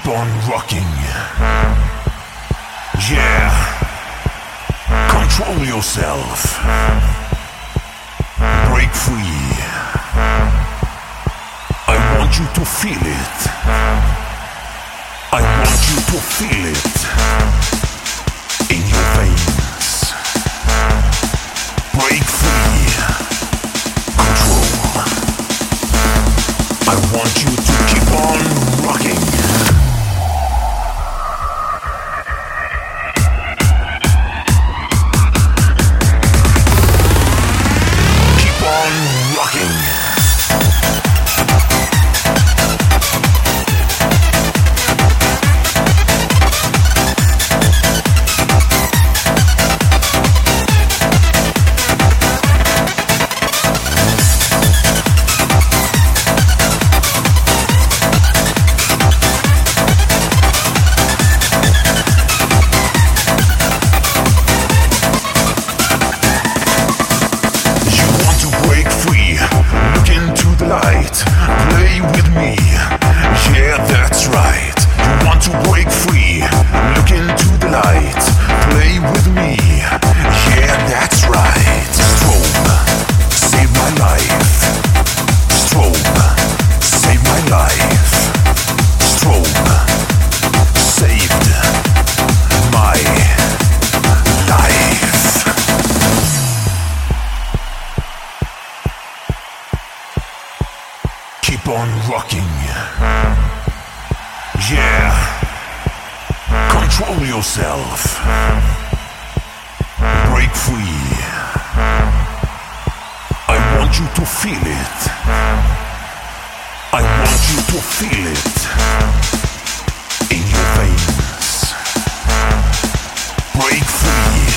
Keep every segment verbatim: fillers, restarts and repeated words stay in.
Keep on rocking. Yeah. Control yourself. Break free. I want you to feel it. I want you to feel it in your veins. Break free. Control. I want you to keep on rocking. Keep on rocking. Play with me, yeah, that's right. You want to break free, look into the light. Play with me, yeah, that's right. Strobe, save my life. Strobe, save my life. Strobe, saved my life. Keep on rocking. Yeah. Control yourself. Break free. I want you to feel it. I want you to feel it in your veins. Break free.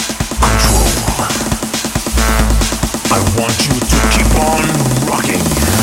Control. I want you to keep on rocking.